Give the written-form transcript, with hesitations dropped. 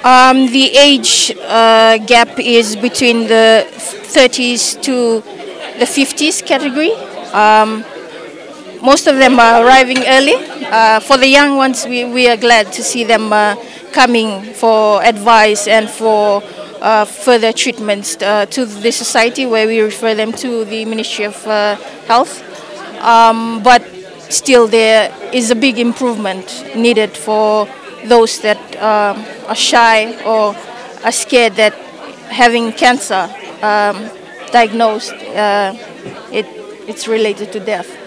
The age gap is between the 30s to the 50s category. Most of them are arriving early. For the young ones, we are glad to see them coming for advice and for further treatments to the society, where we refer them to the Ministry of Health. But still, there is a big improvement needed for those that are shy or are scared that having cancer diagnosed, it's related to death.